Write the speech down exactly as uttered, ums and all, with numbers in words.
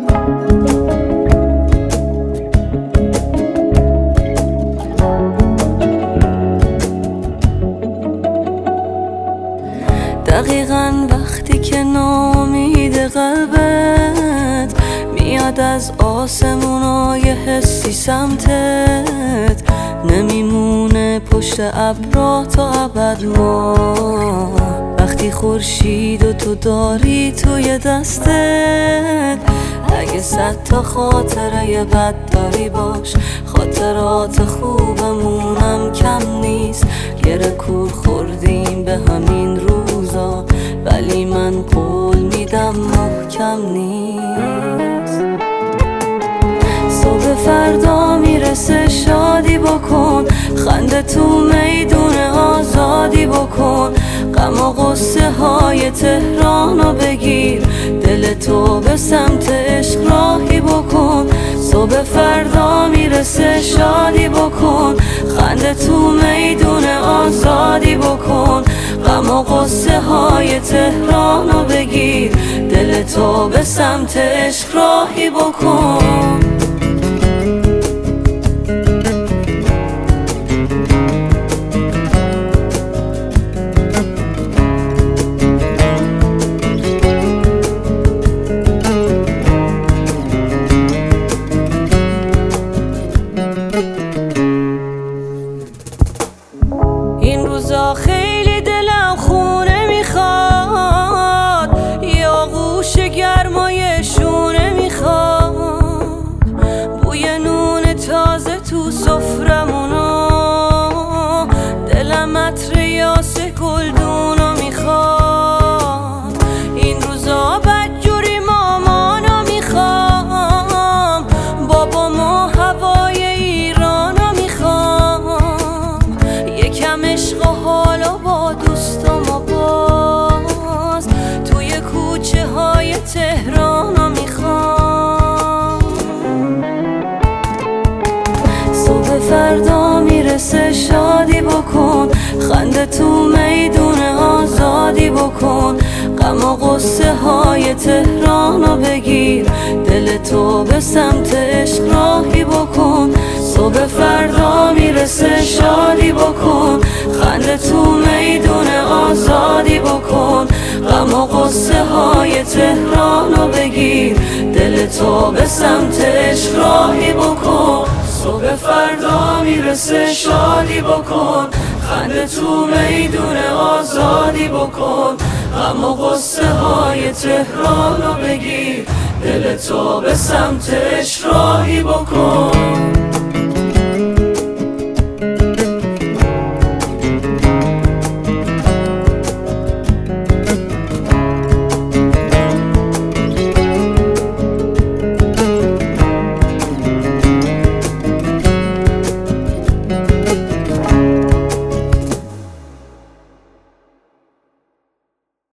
دقیقاً وقتی که ناامید قلبت میاد از آسمونای حسی سمتت، نمیمونه پشت ابرا تا ابد ما. وقتی خورشید و تو داری توی دستت، اگه صد تا خاطره بد داری باش، خاطرات خوبمونم کم نیست. یه رکور خوردیم به همین روزا، ولی من قول میدم محکم نیست. صبح فردا میرسه شادی بکن، خنده تو میدون آزادی بکن. غم و غصه های تهرانو بگیر، دل تو به سمت عشق راهی بکن. صبح فردا میرسه شادی بکن، خنده تو میدون آزادی بکن. غم و غصه های تهرانو بگیر، دل تو به سمت عشق راهی بکن. این روزا خیلی دلم خونه میخواد، یا آغوش گرمای شونه میخواد. بوی نون تازه تو سفرمونو، دلم عطر یاس گلدونو میخواد. این روزا بدجوری مامانو میخوام، بابامو هوای ایرانو میخوام. یکم عشق و حالا با دوستام و باز توی کوچه های تهرانو میخوام. صبح فردا میرسه شادی بکن، خنده تو میدون آزادی بکن. غم و غصه های تهرانو بگیر، دل تو به سمت عشق راهی بکن. صبح فردا میرسه شادی بکن، خنده تو میدون آزادی بکن. غم و غصه های تهرانو بگیر، دل تو به سمت عشق راهی بکن. صبح فردا میرسه شادی بکن، خنده تو میدون آزادی بکن. غم و غصه های تهرانو بگیر، دل تو به سمت عشق راهی بکن.